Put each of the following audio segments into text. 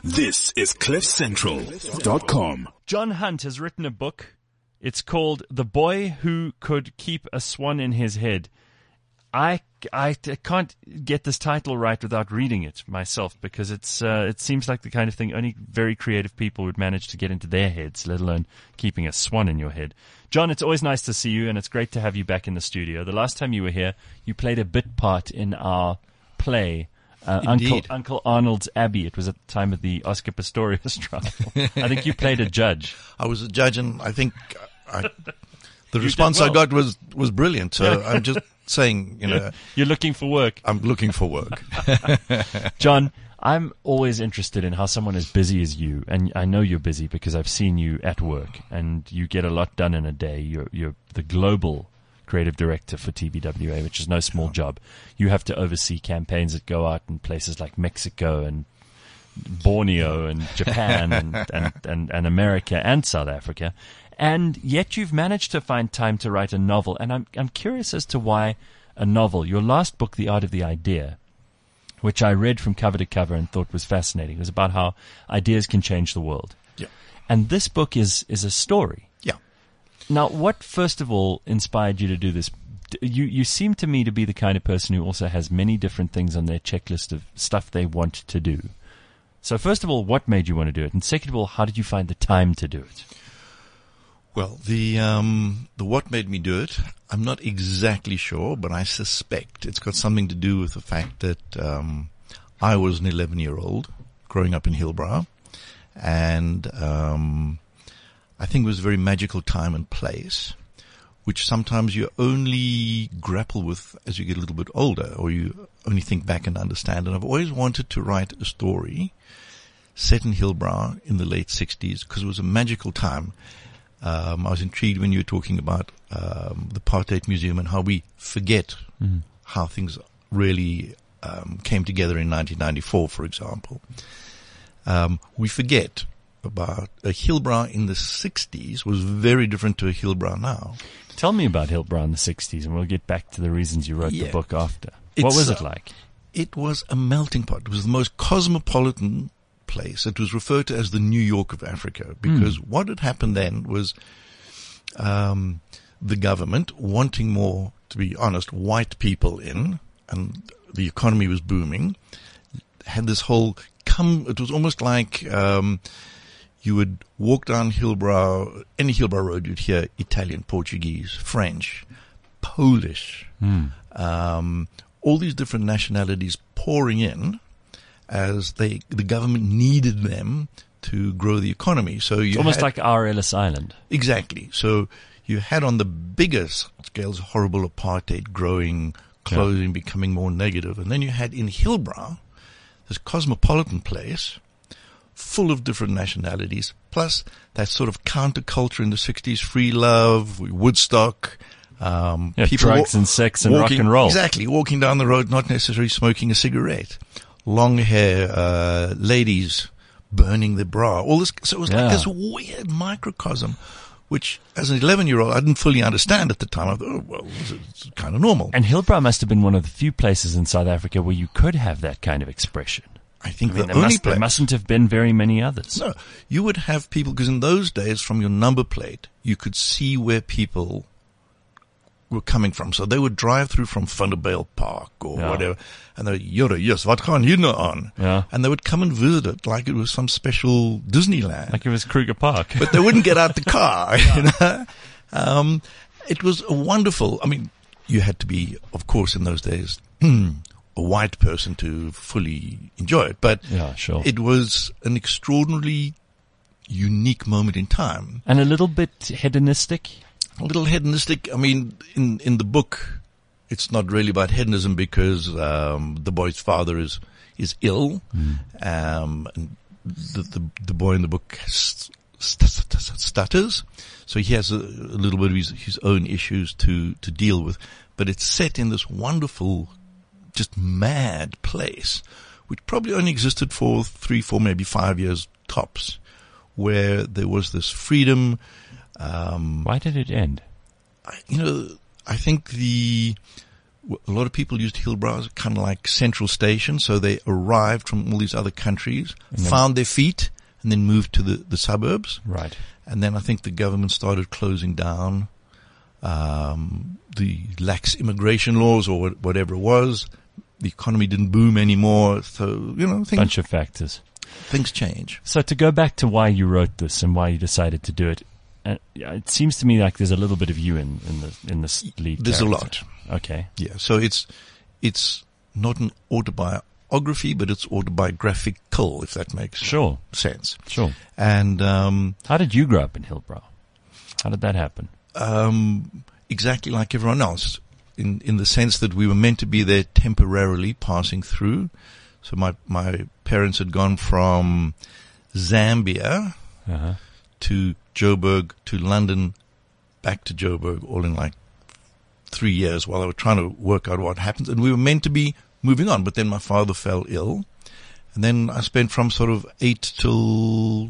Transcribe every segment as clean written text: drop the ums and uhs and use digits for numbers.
This is CliffCentral.com. John Hunt has written a book. It's called The Boy Who Could Keep a Swan in His Head. I can't get this title right without reading it myself, because it seems like the kind of thing only very creative people would manage to get into their heads, let alone keeping a swan in your head. John, it's always nice to see you, and it's great to have you back in the studio. The last time you were here, you played a bit part in our play, Uncle Arnold's Abbey. It was at the time of the Oscar Pistorius trial. I think you played a judge. I was a judge, and I think the response I got was brilliant. So I'm just saying, you're looking for work. I'm looking for work. John, I'm always interested in how someone as busy as you, and I know you're busy because I've seen you at work, and you get a lot done in a day. You're the global creative director for TBWA, which is no small job. You have to oversee campaigns that go out in places like Mexico and Borneo and Japan and America and South Africa. And yet you've managed to find time to write a novel. And I'm curious as to why a novel. Your last book, The Art of the Idea, which I read from cover to cover and thought was fascinating, was about how ideas can change the world. Yeah. And this book is a story. Yeah. Now, what first of all inspired you to do this? You seem to me to be the kind of person who also has many different things on their checklist of stuff they want to do. So first of all, what made you want to do it? And second of all, how did you find the time to do it? Well, the what made me do it, I'm not exactly sure, but I suspect it's got something to do with the fact that I was an 11-year-old growing up in Hillbrow, and I think it was a very magical time and place, which sometimes you only grapple with as you get a little bit older, or you only think back and understand. And I've always wanted to write a story set in Hillbrow in the late 60s because it was a magical time. I was intrigued when you were talking about the Apartheid Museum and how we forget how things really came together in 1994, for example. We forget about a Hillbrow in the 60s was very different to a Hillbrow now. Tell me about Hillbrow in the 60s, and we'll get back to the reasons you wrote the book after. What was it like? It was a melting pot. It was the most cosmopolitan place. It was referred to as the New York of Africa because what had happened then was the government wanting more, to be honest, white people in, and the economy was booming, had this whole it was almost like you would walk down Hillbrow, any Hillbrow road, you'd hear Italian, Portuguese, French, Polish, all these different nationalities pouring in as the government needed them to grow the economy. So you almost like our Ellis Island. Exactly. So you had on the biggest scales horrible apartheid growing, closing, becoming more negative. And then you had in Hillbrow this cosmopolitan place full of different nationalities, plus that sort of counterculture in the 60s, free love, Woodstock, people drugs and sex and rock and roll. Exactly. Walking down the road, not necessarily smoking a cigarette. Long hair, ladies burning their bra. All this. So it was like this weird microcosm, which as an 11-year-old, I didn't fully understand at the time. I thought, it's kind of normal. And Hillbrow must have been one of the few places in South Africa where you could have that kind of expression. I think there mustn't have been very many others. No, you would have people, because in those days, from your number plate, you could see where people were coming from. So they would drive through from Vanderbijl Park or whatever, and they would, yes, wat gaan hier nou aan? Yeah. And they would come and visit it like it was some special Disneyland. Like it was Kruger Park. But they wouldn't get out the car, you know. It was a wonderful, you had to be, of course, in those days, a white person to fully enjoy it. But it was an extraordinarily unique moment in time. And a little bit hedonistic? A little hedonistic. In the book, it's not really about hedonism because the boy's father is ill. And the boy in the book stutters. So he has a little bit of his own issues to deal with. But it's set in this wonderful, just mad place, which probably only existed for 3, 4, maybe 5 years tops, where there was this freedom. Why did it end? I think a lot of people used Hillbrow as kind of like central station. So they arrived from all these other countries, found their feet, and then moved to the suburbs. Right. And then I think the government started closing down the lax immigration laws or whatever it was. The economy didn't boom anymore. So, Bunch of factors. Things change. So to go back to why you wrote this and why you decided to do it, it seems to me like there's a little bit of you in this lead There's character. a lot. Okay. Yeah. So it's not an autobiography, but it's autobiographical, if that makes sense. Sure. And how did you grow up in Hillbrow? How did that happen? Exactly like everyone else, in the sense that we were meant to be there temporarily, passing through. So my parents had gone from Zambia to Joburg to London, back to Joburg, all in like 3 years while they were trying to work out what happened. And we were meant to be moving on, but then my father fell ill. And then I spent from sort of 8 till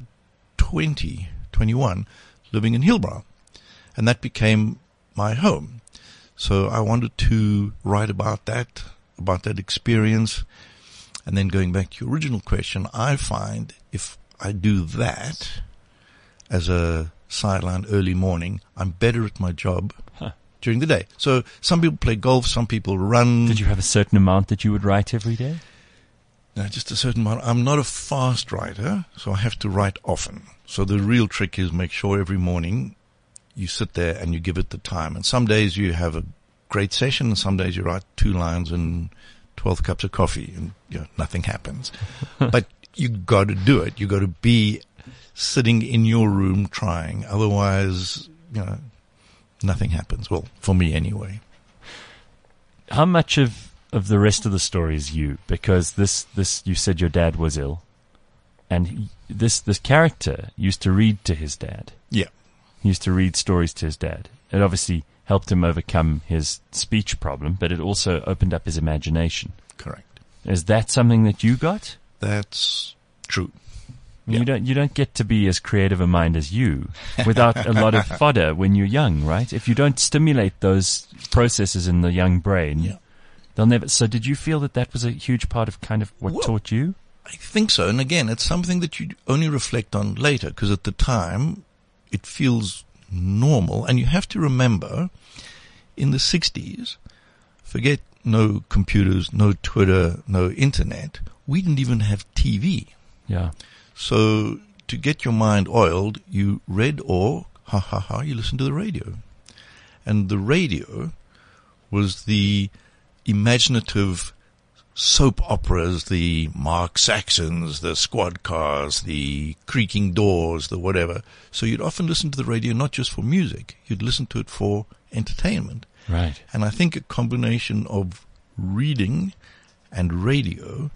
21 living in Hillbrow. And that became my home. So I wanted to write about that experience. And then going back to your original question, I find if I do that as a sideline early morning, I'm better at my job during the day. So some people play golf, some people run. Did you have a certain amount that you would write every day? No, just a certain amount. I'm not a fast writer, so I have to write often. So the real trick is make sure every morning you sit there and you give it the time. And some days you have a great session, and some days you write 2 lines and 12 cups of coffee, and nothing happens. But you got to do it. You got to be sitting in your room trying. Otherwise, nothing happens. Well, for me anyway. How much of the rest of the story is you? Because this you said your dad was ill, and this character used to read to his dad. Yeah. He used to read stories to his dad. It obviously helped him overcome his speech problem, but it also opened up his imagination. Correct. Is that something that you got? That's true. You don't get to be as creative a mind as you without a lot of fodder when you're young, right? If you don't stimulate those processes in the young brain, they'll never. So did you feel that was a huge part of kind of what taught you? I think so. And again, it's something that you only reflect on later, because at the time it feels normal. And you have to remember, in the 60s, forget no computers, no Twitter, no internet. We didn't even have TV. Yeah. So to get your mind oiled, you read or, you listened to the radio. And the radio was the imaginative soap operas, the Mark Saxons, the squad cars, the creaking doors, the whatever. So you'd often listen to the radio not just for music. You'd listen to it for entertainment. Right. And I think a combination of reading and radio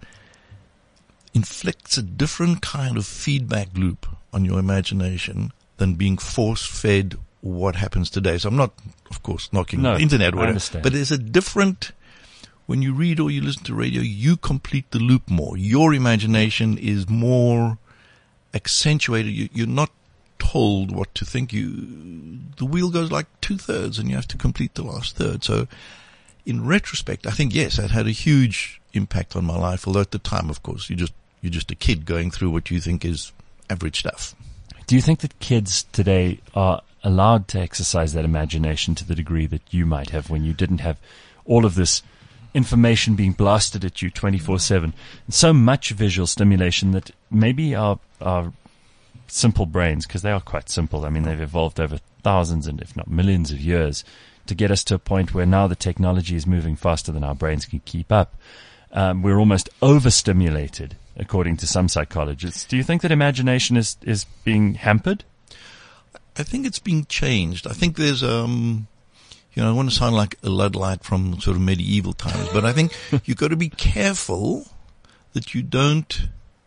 inflicts a different kind of feedback loop on your imagination than being force-fed what happens today. So I'm not, of course, knocking the internet or whatever, but there's a different, when you read or you listen to radio, you complete the loop more. Your imagination is more accentuated. You're not told what to think. The wheel goes like 2/3 and you have to complete the last third. So in retrospect, I think, yes, that had a huge impact on my life. Although at the time, of course, you're just a kid going through what you think is average stuff. Do you think that kids today are allowed to exercise that imagination to the degree that you might have when you didn't have all of this information being blasted at you 24/7? And so much visual stimulation that maybe our simple brains, because they are quite simple, I mean, they've evolved over thousands and if not millions of years to get us to a point where now the technology is moving faster than our brains can keep up. We're almost overstimulated, according to some psychologists. Do you think that imagination is being hampered? I think it's being changed. I think there's, I want to sound like a Luddite from sort of medieval times, but I think you've got to be careful that you don't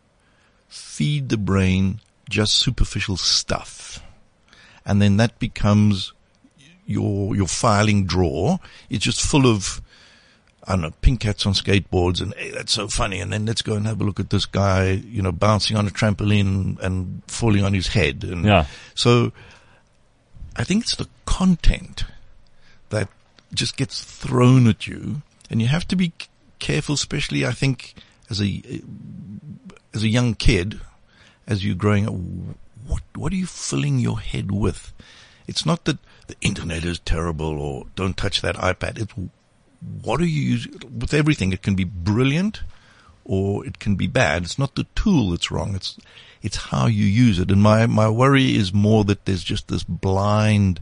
feed the brain just superficial stuff. And then that becomes your filing drawer. It's just full of, I don't know, pink cats on skateboards and, hey, that's so funny. And then let's go and have a look at this guy, bouncing on a trampoline and falling on his head. And so I think it's the content that just gets thrown at you, and you have to be careful, especially I think as a young kid, as you're growing up. What are you filling your head with? It's not that the internet is terrible or don't touch that iPad. It's what are you using with everything? It can be brilliant or it can be bad. It's not the tool that's wrong. It's how you use it. And my worry is more that there's just this blind,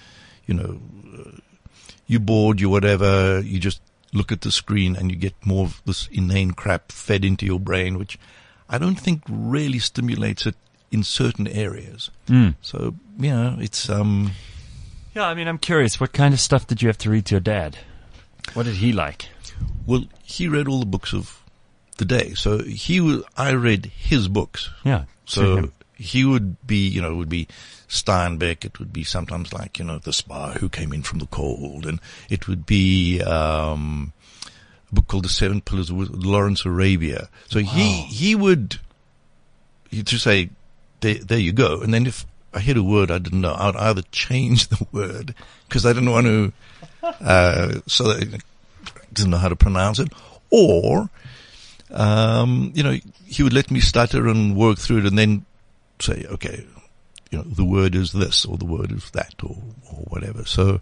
you're bored, you whatever, you just look at the screen and you get more of this inane crap fed into your brain, which I don't think really stimulates it in certain areas. So, it's, Yeah, I mean, I'm curious, what kind of stuff did you have to read to your dad? What did he like? well, he read all the books of the day. So I read his books. Yeah. So he would be, it would be Steinbeck. It would be sometimes like, The Spy Who Came In From the Cold. And it would be, a book called The Seven Pillars of Lawrence Arabia. So he'd just say, there you go. And then if I hit a word I didn't know, I would either change the word because I didn't want to, so that I didn't know how to pronounce it, or, he would let me stutter and work through it and then say, okay, the word is this or the word is that or whatever. So,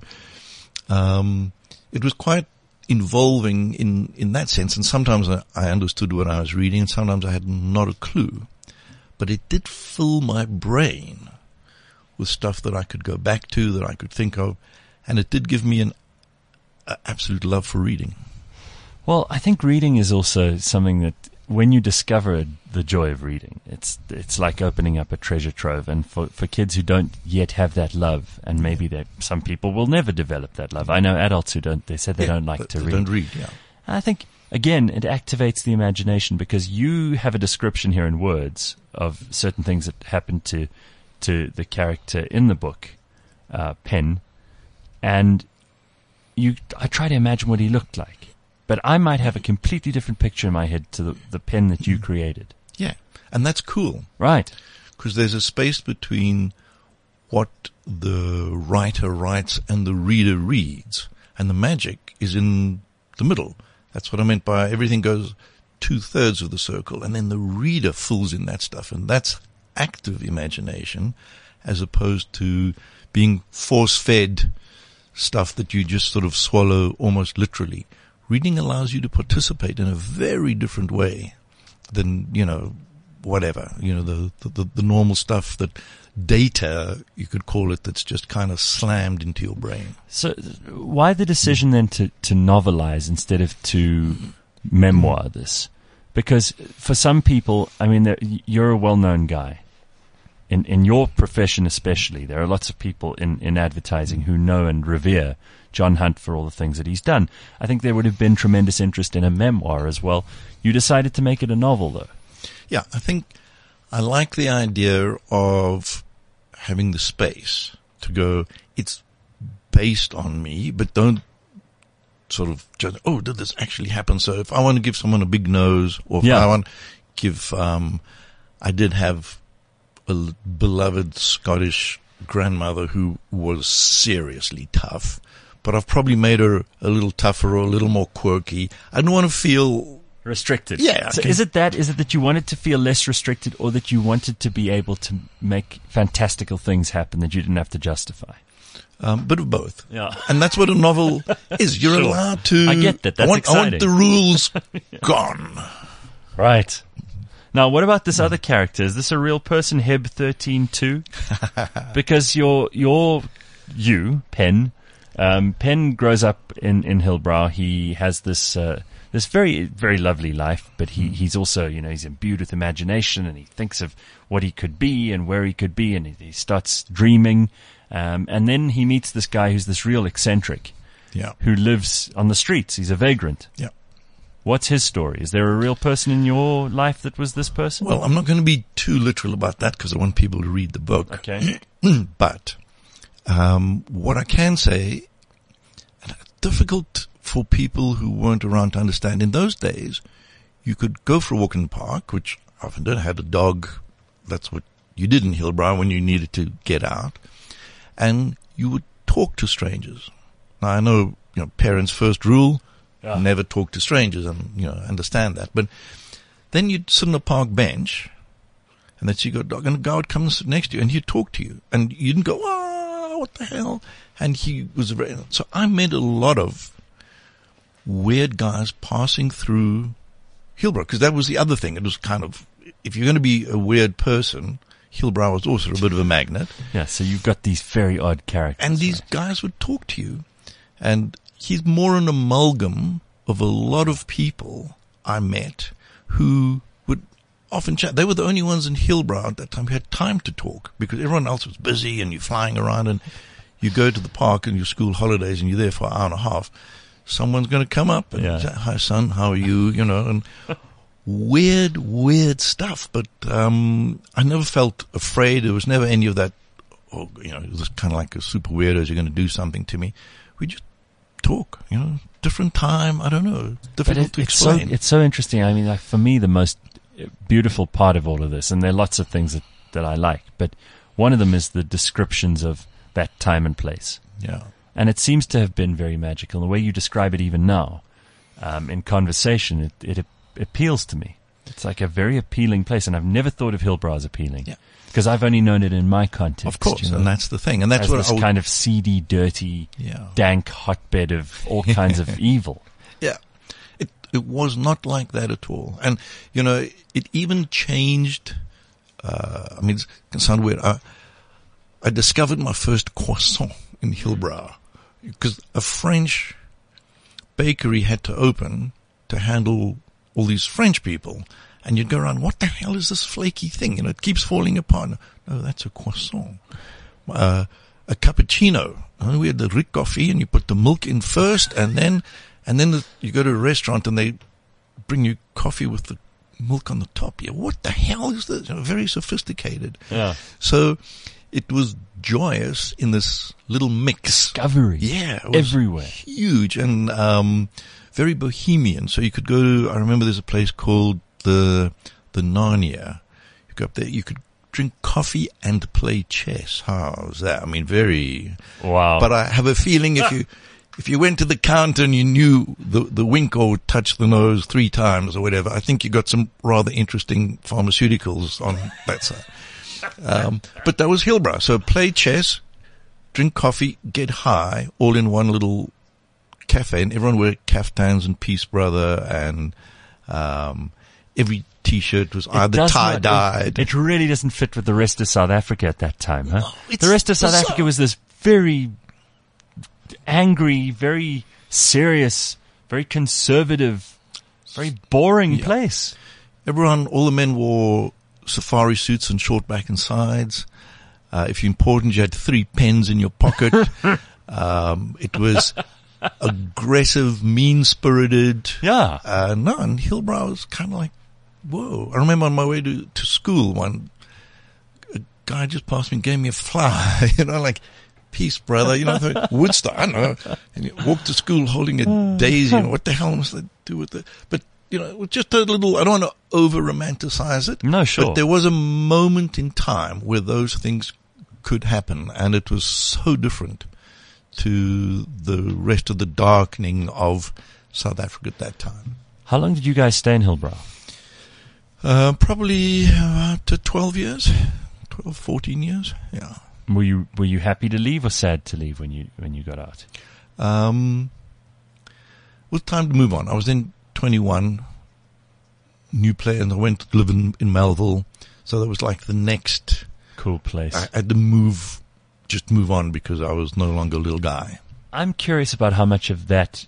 it was quite involving in that sense. And sometimes I understood what I was reading and sometimes I had not a clue, but it did fill my brain with stuff that I could go back to, that I could think of. And it did give me an absolute love for reading. Well, I think reading is also something that when you discover the joy of reading, it's like opening up a treasure trove. And for kids who don't yet have that love, and maybe some people will never develop that love. I know adults who don't. They said they don't like to read. They don't read, yeah. I think, again, it activates the imagination because you have a description here in words of certain things that happen to the character in the book, Penn, and I try to imagine what he looked like. But I might have a completely different picture in my head to the Penn that you created. Yeah, and that's cool. Right. Because there's a space between what the writer writes and the reader reads. And the magic is in the middle. That's what I meant by everything goes 2/3 of the circle. And then the reader fills in that stuff. And that's active imagination as opposed to being force-fed stuff that you just sort of swallow almost literally. Reading allows you to participate in a very different way than, whatever, the normal stuff that data, you could call it, that's just kind of slammed into your brain. So why the decision then to novelize instead of to memoir this? Because for some people, I mean, you're a well-known guy. In your profession especially, there are lots of people in advertising who know and revere John Hunt for all the things that he's done. I think there would have been tremendous interest in a memoir as well. You decided to make it a novel, though. Yeah, I think I like the idea of having the space to go, it's based on me, but don't sort of judge, did this actually happen? So if I want to give someone a big nose, or if I want to give, I did have a beloved Scottish grandmother who was seriously tough, but I've probably made her a little tougher or a little more quirky. I don't want to feel restricted. Yeah. So is it that you wanted to feel less restricted, or that you wanted to be able to make fantastical things happen that you didn't have to justify? Bit of both. Yeah. And that's what a novel is. You're allowed to. I get that. That's exciting. I want the rules gone. Right. Now, what about this other character? Is this a real person, Heb 13 too? Because you, Penn. Penn grows up in Hillbrow. He has this very, very lovely life, but he's also, he's imbued with imagination, and he thinks of what he could be and where he could be, and he starts dreaming. And then he meets this guy who's this real eccentric, who lives on the streets. He's a vagrant. Yeah. What's his story? Is there a real person in your life that was this person? Well, I'm not going to be too literal about that because I want people to read the book. Okay. But what I can say, difficult for people who weren't around to understand. In those days, you could go for a walk in the park, which I often did. I had a dog. That's what you did in Hillbrow when you needed to get out. And you would talk to strangers. Now, I know parents' first rule, Yeah. never talk to strangers, and, understand that. But then you'd sit on a park bench, and then you got a dog, and a guy would come and sit next to you, and he'd talk to you, and you didn't go, what the hell? And he was so I met a lot of weird guys passing through Hillbrow, because that was the other thing. It was kind of, if you're going to be a weird person, Hillbrow was also a bit of a magnet. Yeah, so you've got these very odd characters. And these guys would talk to you. And he's more an amalgam of a lot of people I met who would often chat. They were the only ones in Hillbrow at that time who had time to talk, because everyone else was busy and you're flying around, and you go to the park in your school holidays and you're there for an hour and a half. Someone's going to come up and say, hi son, how are you? And weird stuff. But I never felt afraid. There was never any of that, it was kind of like a super weirdos, you're going to do something to me. We just talk, different time. I don't know. Difficult to explain. It's so interesting. I mean, like, for me, the most beautiful part of all of this, and there are lots of things that I like, but one of them is the descriptions of that time and place. Yeah. And it seems to have been very magical. The way you describe it even now, in conversation, it appeals to me. It's like a very appealing place, and I've never thought of Hillbrow as appealing. Yeah. Because I've only known it in my context. Of course, and that's the thing. And that's as what this kind of seedy, dirty, dank hotbed of all kinds of evil. Yeah. It was not like that at all. And, it even changed, it can sound weird. I discovered my first croissant in Hillbrow, because a French bakery had to open to handle all these French people. And you'd go around, what the hell is this flaky thing? It keeps falling apart. No, that's a croissant. A cappuccino. We had the Rick coffee, and you put the milk in first, and then you go to a restaurant and they bring you coffee with the milk on the top. Yeah, what the hell is this? Very sophisticated. Yeah. So it was joyous in this little mix. Discovery. Yeah. It was everywhere. Huge and very bohemian. So you could go to, I remember there's a place called the Narnia. You go up there, you could drink coffee and play chess. How was that? I mean, very. Wow. But I have a feeling if you went to the counter and you knew the winker would touch the nose 3 times or whatever, I think you got some rather interesting pharmaceuticals on that side. But that was Hillbrow. So play chess, drink coffee, get high, all in one little cafe, and everyone wore caftans and Peace Brother, and every T-shirt was either tie-dyed. It really doesn't fit with the rest of South Africa at that time, huh? No, the rest of South Africa was this very angry, very serious, very conservative, very boring place. All the men wore safari suits and short back and sides. If you're important, you had 3 pens in your pocket. It was aggressive, mean-spirited. Yeah. And Hillbrow was kind of like, whoa. I remember on my way to school, a guy just passed me and gave me a flower, like, peace, brother, I thought, Woodstock, I don't know. And you walked to school holding a daisy, what the hell must I do with it? But, it was just a little, I don't want to over-romanticize it. No, sure. But there was a moment in time where those things could happen, and it was so different to the rest of the darkening of South Africa at that time. How long did you guys stay in Hillbrow? Probably about 12 years, 12, 14 years, yeah. Were you happy to leave or sad to leave when you got out? It was time to move on. I was then 21, new place, and I went to live in Melville. So that was like the next cool place. I had to move on because I was no longer a little guy. I'm curious about how much of that,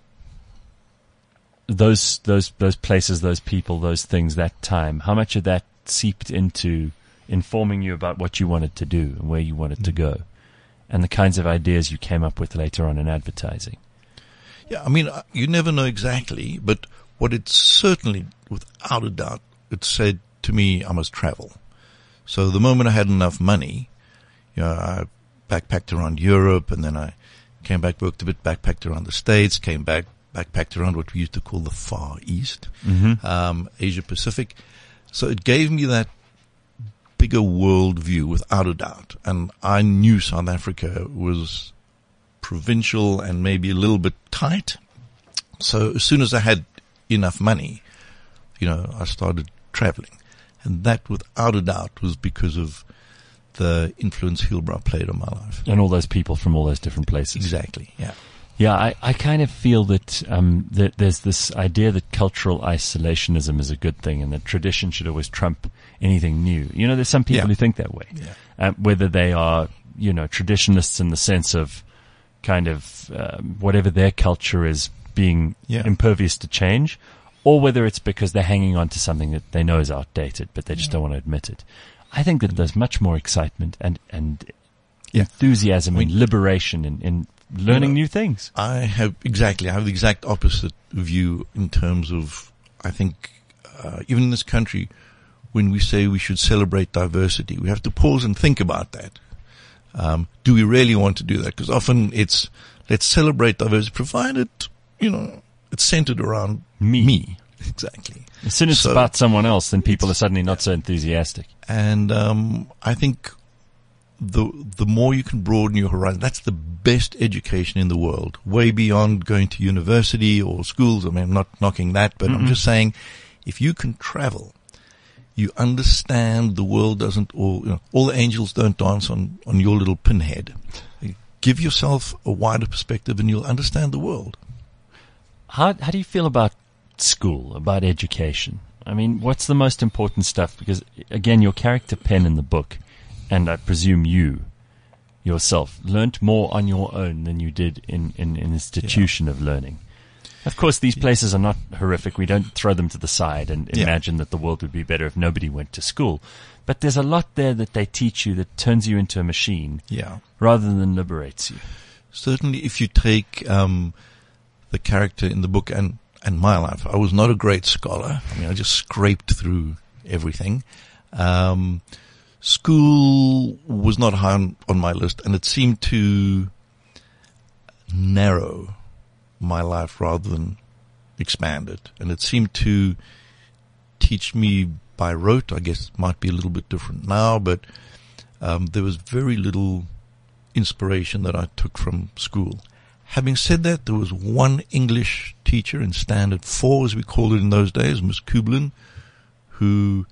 those places, those people, those things, that time, how much of that seeped into informing you about what you wanted to do and where you wanted to go, and the kinds of ideas you came up with later on in advertising. Yeah, I mean, you never know exactly, but what it certainly, without a doubt, it said to me, I must travel. So the moment I had enough money, I backpacked around Europe, and then I came back, worked a bit, backpacked around the States, came back, backpacked around what we used to call the Far East, Asia Pacific. So it gave me that bigger world view, without a doubt. And I knew South Africa was provincial and maybe a little bit tight. So as soon as I had enough money, I started traveling. And that, without a doubt, was because of the influence Hillbrow played on my life. And all those people from all those different places. Exactly, yeah. Yeah, I kind of feel that that there's this idea that cultural isolationism is a good thing and that tradition should always trump anything new. There's some people who think that way. Yeah. Whether they are, traditionalists in the sense of kind of whatever their culture is being impervious to change, or whether it's because they're hanging on to something that they know is outdated, but they just don't want to admit it. I think that there's much more excitement and enthusiasm and liberation in learning new things. I have the exact opposite view in terms of, I think, even in this country, when we say we should celebrate diversity, we have to pause and think about that. Do we really want to do that? Because often it's, let's celebrate diversity, provided, it's centered around me. Exactly. As soon as it's about someone else, then people are suddenly not so enthusiastic. And I think the more you can broaden your horizon, that's the best education in the world, way beyond going to university or schools. I mean, I'm not knocking that, but I'm just saying, if you can travel, you understand the world doesn't all the angels don't dance on your little pinhead. Give yourself a wider perspective and you'll understand the world. How do you feel about school, about education? I mean, what's the most important stuff? Because, again, your character Penn in the book, and I presume you yourself, learnt more on your own than you did in an institution of learning. Of course, these places are not horrific. We don't throw them to the side and imagine that the world would be better if nobody went to school. But there's a lot there that they teach you that turns you into a machine rather than liberates you. Certainly, if you take the character in the book and my life, I was not a great scholar. I mean, I just scraped through everything. School was not high on my list, and it seemed to narrow my life rather than expand it. And it seemed to teach me by rote. I guess it might be a little bit different now, but there was very little inspiration that I took from school. Having said that, there was one English teacher in Standard 4, as we called it in those days, Miss Kublin, who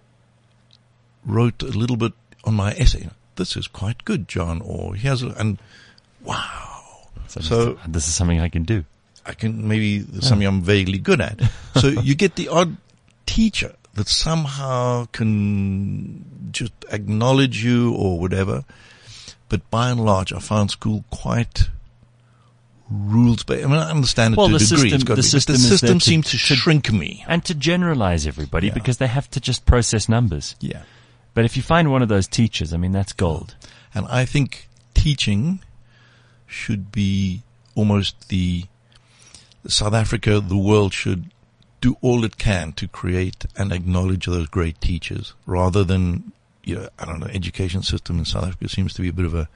wrote a little bit on my essay. This is quite good, John, or he has, and wow. So this is something I can do. Maybe something I'm vaguely good at. So you get the odd teacher that somehow can just acknowledge you or whatever. But by and large, I found school quite rules-based. I mean, I understand it to a degree. The system seemed to shrink me. And to generalize everybody because they have to just process numbers. Yeah. But if you find one of those teachers, I mean, that's gold. And I think teaching should be almost South Africa, the world should do all it can to create and acknowledge those great teachers rather than, I don't know, education system in South Africa seems to be a bit of a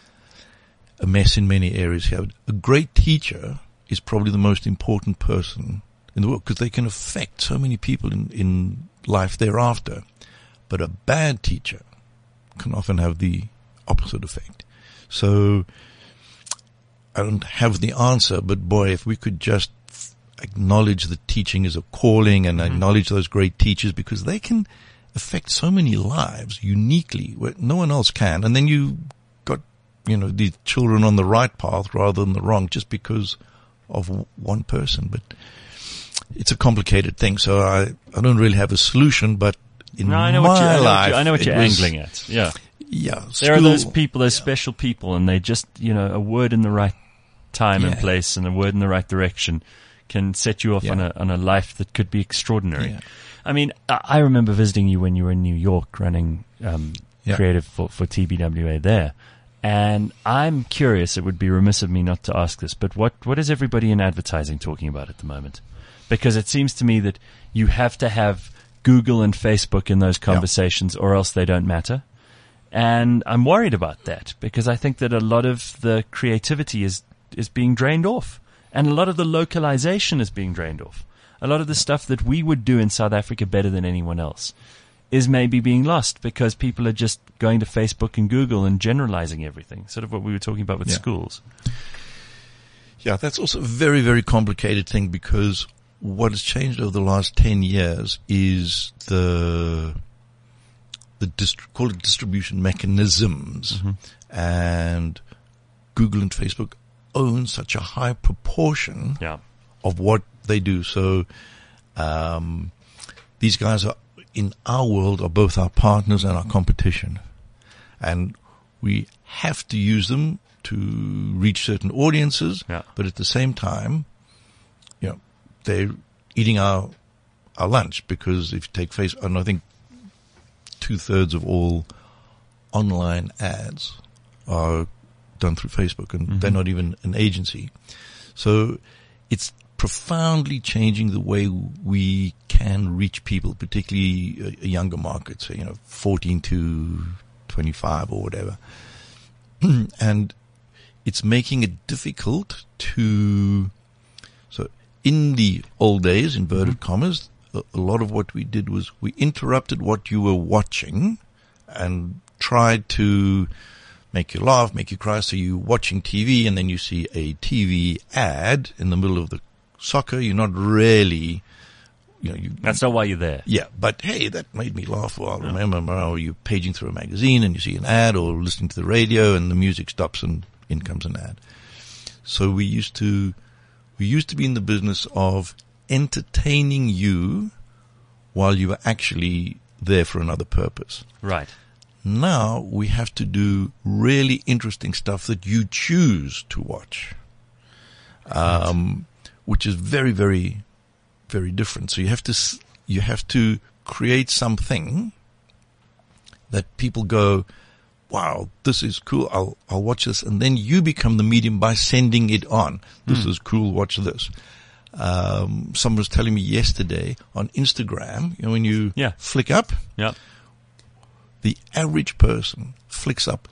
mess in many areas here. A great teacher is probably the most important person in the world because they can affect so many people in life thereafter. But a bad teacher can often have the opposite effect. So I don't have the answer, but boy, if we could just acknowledge that teaching is a calling and acknowledge those great teachers because they can affect so many lives uniquely where no one else can. And then you got, these children on the right path rather than the wrong just because of one person. But it's a complicated thing. So I don't really have a solution, but I know what you're angling at. Yeah. Yeah. There are those people, those special people, and they just, a word in the right time and place and a word in the right direction can set you off on a life that could be extraordinary. Yeah. I mean, I remember visiting you when you were in New York running creative for TBWA there. And I'm curious, it would be remiss of me not to ask this, but what is everybody in advertising talking about at the moment? Because it seems to me that you have to have Google and Facebook in those conversations or else they don't matter. And I'm worried about that because I think that a lot of the creativity is being drained off and a lot of the localization is being drained off. A lot of the stuff that we would do in South Africa better than anyone else is maybe being lost because people are just going to Facebook and Google and generalizing everything, sort of what we were talking about with schools. Yeah, that's also a very, very complicated thing, because what has changed over the last 10 years is call it distribution mechanisms. And Google and Facebook own such a high proportion of what they do. So these guys are, in our world, are both our partners and our competition. And we have to use them to reach certain audiences, but at the same time, you know, they're eating our lunch, because if you take Facebook, and I think 2/3 of all online ads are done through Facebook, and they're not even an agency. So it's profoundly changing the way we can reach people, particularly a younger market, so, 14 to 25 or whatever. And it's making it difficult to, so in the old days, inverted commas, a lot of what we did was we interrupted what you were watching and tried to make you laugh, make you cry. So you're watching TV and then you see a TV ad in the middle of the soccer. You're not really, that's not why you're there. Yeah, but hey, that made me laugh. Well, I remember you're paging through a magazine and you see an ad, or listening to the radio and the music stops and in comes an ad. So we used to be in the business of entertaining you while you were actually there for another purpose. Right. Now we have to do really interesting stuff that you choose to watch, which is very, very, very different. So you have to create something that people go, wow, this is cool. I'll watch this. And then you become the medium by sending it on. This is cool. Watch this. Someone was telling me yesterday on Instagram, when you flick up, the average person flicks up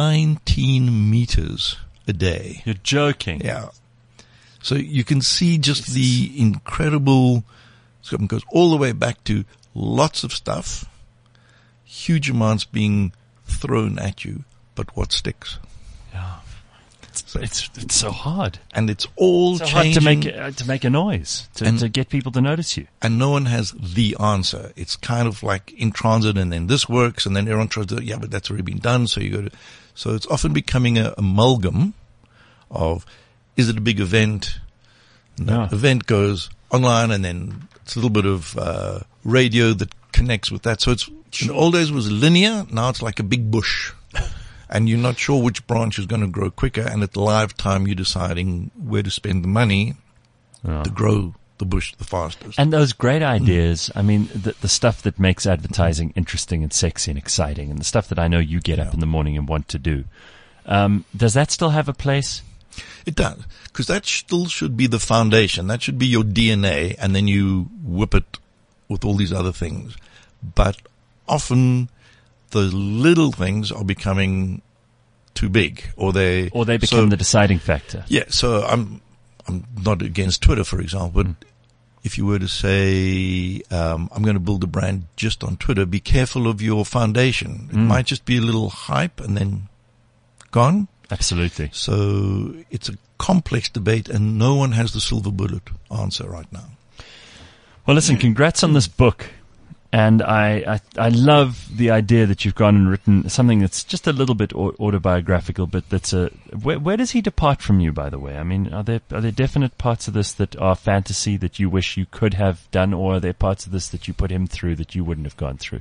19 meters a day. You're joking. Yeah. So you can see just the incredible, it goes all the way back to lots of stuff, huge amounts being thrown at you, but what sticks? Yeah. It's so hard. And it's all so changing. Hard to make a noise, to get people to notice you. And no one has the answer. It's kind of like in transit, and then this works, and then everyone tries to, but that's already been done, so you go to, so it's often becoming an amalgam of, is it a big event? No. The event goes online, and then it's a little bit of radio that connects with that. So it's, in the old days it was linear, now it's like a big bush. And you're not sure which branch is going to grow quicker, and at live time you're deciding where to spend the money to grow the bush the fastest. And those great ideas, I mean, the stuff that makes advertising interesting and sexy and exciting, and the stuff that I know you get up in the morning and want to do, does that still have a place? It does, because that still should be the foundation. That should be your DNA, and then you whip it with all these other things. But often the little things are becoming too big, or they become the deciding factor. Yeah. So I'm not against Twitter, for example, but if you were to say, I'm going to build a brand just on Twitter, be careful of your foundation. It might just be a little hype and then gone. Absolutely. So it's a complex debate, and no one has the silver bullet answer right now. Well, listen, congrats on this book. And I love the idea that you've gone and written something that's just a little bit autobiographical, but that's where does he depart from you, by the way? I mean, are there definite parts of this that are fantasy that you wish you could have done, or are there parts of this that you put him through that you wouldn't have gone through?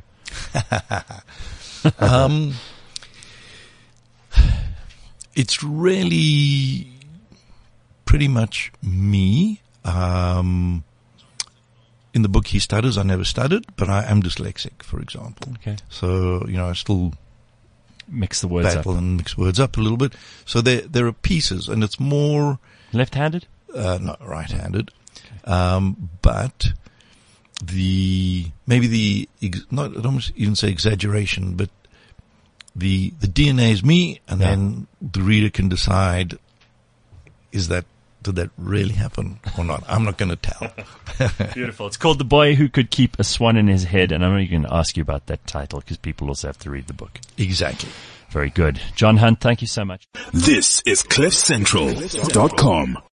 It's really pretty much me. In the book, he stutters. I never stuttered, but I am dyslexic, for example. Okay. So, I still mix the words battle and mix words up a little bit. So there are pieces, and it's more left-handed? No, right-handed. Okay. But I don't even say exaggeration, but the DNA is me, and then the reader can decide, did that really happen or not? I'm not going to tell. Beautiful. It's called The Boy Who Could Keep a Swan in His Head, and I'm only going to ask you about that title because people also have to read the book. Exactly. Very good. John Hunt, thank you so much. This is CliffCentral.com.